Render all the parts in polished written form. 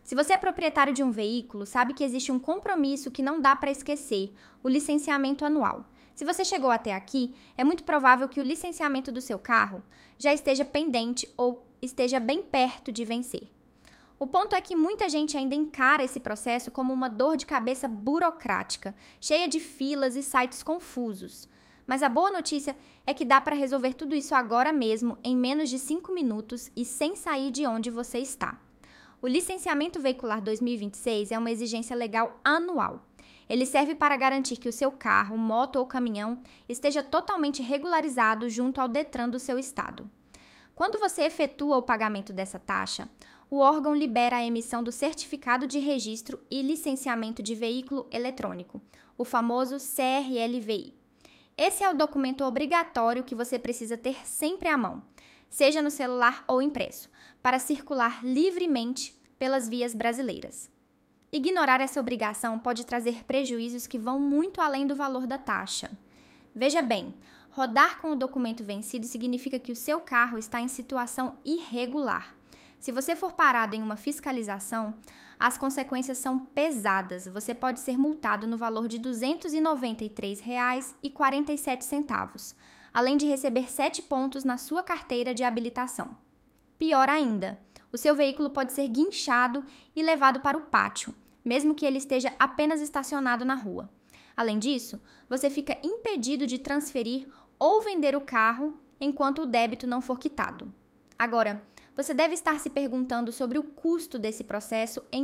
Se você é proprietário de um veículo, sabe que existe um compromisso que não dá para esquecer, o licenciamento anual. Se você chegou até aqui, é muito provável que o licenciamento do seu carro já esteja pendente ou esteja bem perto de vencer. O ponto é que muita gente ainda encara esse processo como uma dor de cabeça burocrática, cheia de filas e sites confusos. Mas a boa notícia é que dá para resolver tudo isso agora mesmo, em menos de 5 minutos e sem sair de onde você está. O licenciamento veicular 2026 é uma exigência legal anual. Ele serve para garantir que o seu carro, moto ou caminhão esteja totalmente regularizado junto ao Detran do seu estado. Quando você efetua o pagamento dessa taxa, o órgão libera a emissão do Certificado de Registro e Licenciamento de Veículo Eletrônico, o famoso CRLVI. Esse é o documento obrigatório que você precisa ter sempre à mão, seja no celular ou impresso, para circular livremente pelas vias brasileiras. Ignorar essa obrigação pode trazer prejuízos que vão muito além do valor da taxa. Veja bem, rodar com o documento vencido significa que o seu carro está em situação irregular. Se você for parado em uma fiscalização, as consequências são pesadas. Você pode ser multado no valor de R$ 293,47, além de receber 7 pontos na sua carteira de habilitação. Pior ainda, o seu veículo pode ser guinchado e levado para o pátio, mesmo que ele esteja apenas estacionado na rua. Além disso, você fica impedido de transferir ou vender o carro enquanto o débito não for quitado. Agora, você deve estar se perguntando sobre o custo desse processo em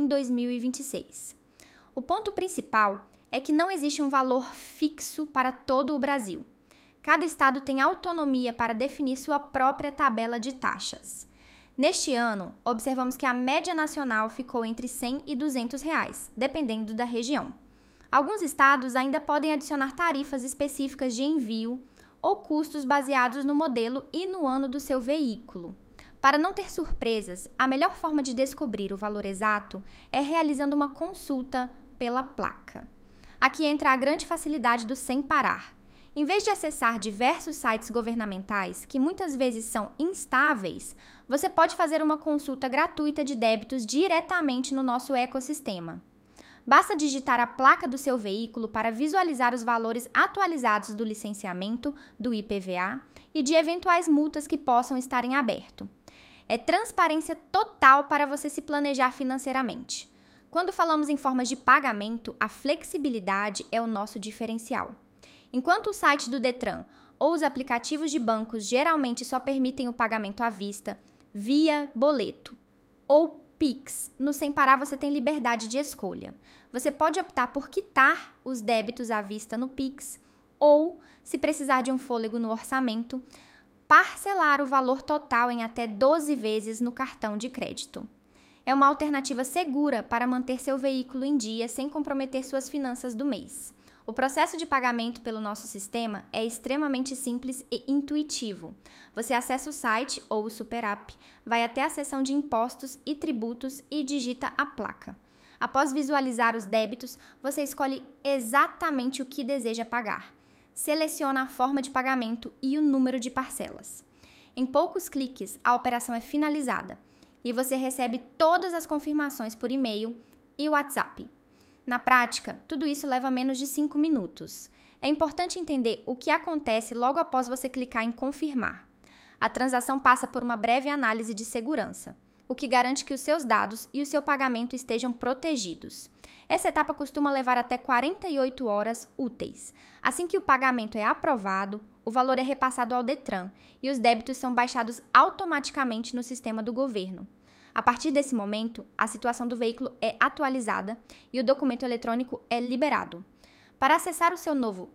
2026. O ponto principal é que não existe um valor fixo para todo o Brasil. Cada estado tem autonomia para definir sua própria tabela de taxas. Neste ano, observamos que a média nacional ficou entre R$ 100 e R$ 200, dependendo da região. Alguns estados ainda podem adicionar tarifas específicas de envio ou custos baseados no modelo e no ano do seu veículo. Para não ter surpresas, a melhor forma de descobrir o valor exato é realizando uma consulta pela placa. Aqui entra a grande facilidade do Sem Parar. Em vez de acessar diversos sites governamentais, que muitas vezes são instáveis, você pode fazer uma consulta gratuita de débitos diretamente no nosso ecossistema. Basta digitar a placa do seu veículo para visualizar os valores atualizados do licenciamento, do IPVA e de eventuais multas que possam estar em aberto. É transparência total para você se planejar financeiramente. Quando falamos em formas de pagamento, a flexibilidade é o nosso diferencial. Enquanto o site do Detran ou os aplicativos de bancos geralmente só permitem o pagamento à vista, via boleto ou Pix, no Sem Parar você tem liberdade de escolha. Você pode optar por quitar os débitos à vista no Pix ou, se precisar de um fôlego no orçamento, parcelar o valor total em até 12 vezes no cartão de crédito. É uma alternativa segura para manter seu veículo em dia sem comprometer suas finanças do mês. O processo de pagamento pelo nosso sistema é extremamente simples e intuitivo. Você acessa o site ou o Super App, vai até a seção de impostos e tributos e digita a placa. Após visualizar os débitos, você escolhe exatamente o que deseja pagar. Seleciona a forma de pagamento e o número de parcelas. Em poucos cliques, a operação é finalizada e você recebe todas as confirmações por e-mail e WhatsApp. Na prática, tudo isso leva menos de 5 minutos. É importante entender o que acontece logo após você clicar em confirmar. A transação passa por uma breve análise de segurança, o que garante que os seus dados e o seu pagamento estejam protegidos. Essa etapa costuma levar até 48 horas úteis. Assim que o pagamento é aprovado, o valor é repassado ao Detran e os débitos são baixados automaticamente no sistema do governo. A partir desse momento, a situação do veículo é atualizada e o documento eletrônico é liberado. Para acessar o seu novo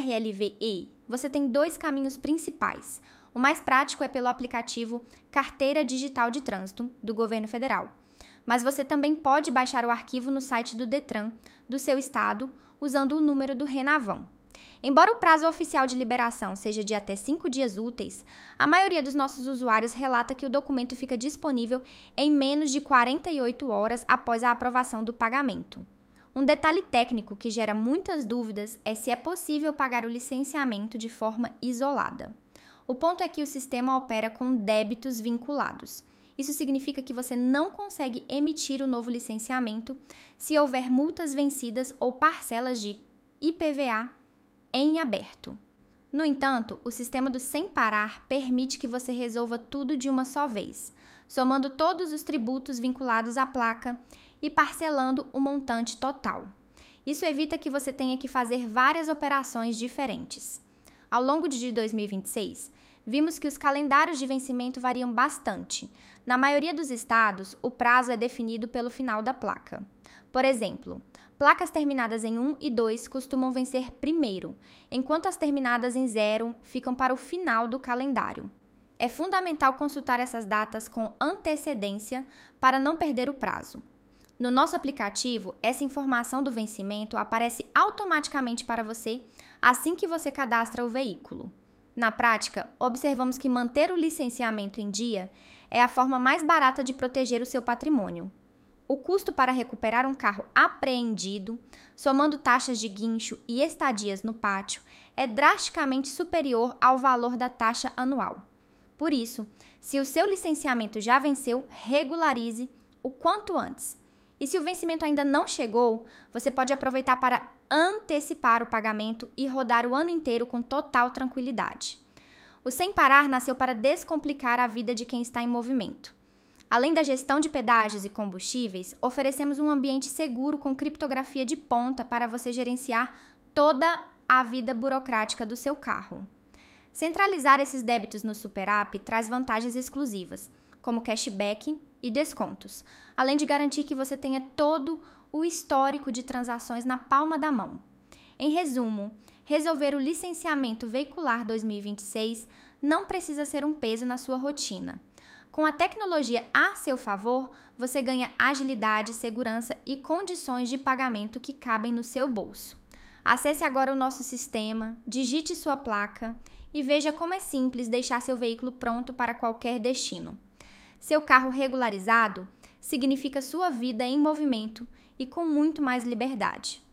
CRLVI, você tem 2 caminhos principais. O mais prático é pelo aplicativo Carteira Digital de Trânsito, do Governo Federal. Mas você também pode baixar o arquivo no site do Detran, do seu estado, usando o número do Renavão. Embora o prazo oficial de liberação seja de até 5 dias úteis, a maioria dos nossos usuários relata que o documento fica disponível em menos de 48 horas após a aprovação do pagamento. Um detalhe técnico que gera muitas dúvidas é se é possível pagar o licenciamento de forma isolada. O ponto é que o sistema opera com débitos vinculados. Isso significa que você não consegue emitir o novo licenciamento se houver multas vencidas ou parcelas de IPVA em aberto. No entanto, o sistema do Sem Parar permite que você resolva tudo de uma só vez, somando todos os tributos vinculados à placa e parcelando o montante total. Isso evita que você tenha que fazer várias operações diferentes. Ao longo de 2026, vimos que os calendários de vencimento variam bastante. Na maioria dos estados, o prazo é definido pelo final da placa. Por exemplo, placas terminadas em 1 e 2 costumam vencer primeiro, enquanto as terminadas em 0 ficam para o final do calendário. É fundamental consultar essas datas com antecedência para não perder o prazo. No nosso aplicativo, essa informação do vencimento aparece automaticamente para você assim que você cadastra o veículo. Na prática, observamos que manter o licenciamento em dia é a forma mais barata de proteger o seu patrimônio. O custo para recuperar um carro apreendido, somando taxas de guincho e estadias no pátio, é drasticamente superior ao valor da taxa anual. Por isso, se o seu licenciamento já venceu, regularize o quanto antes. E se o vencimento ainda não chegou, você pode aproveitar para antecipar o pagamento e rodar o ano inteiro com total tranquilidade. O Sem Parar nasceu para descomplicar a vida de quem está em movimento. Além da gestão de pedágios e combustíveis, oferecemos um ambiente seguro com criptografia de ponta para você gerenciar toda a vida burocrática do seu carro. Centralizar esses débitos no Super App traz vantagens exclusivas, como cashback e descontos, além de garantir que você tenha todo o histórico de transações na palma da mão. Em resumo, resolver o licenciamento veicular 2026 não precisa ser um peso na sua rotina. Com a tecnologia a seu favor, você ganha agilidade, segurança e condições de pagamento que cabem no seu bolso. Acesse agora o nosso sistema, digite sua placa e veja como é simples deixar seu veículo pronto para qualquer destino. Seu carro regularizado significa sua vida em movimento e com muito mais liberdade.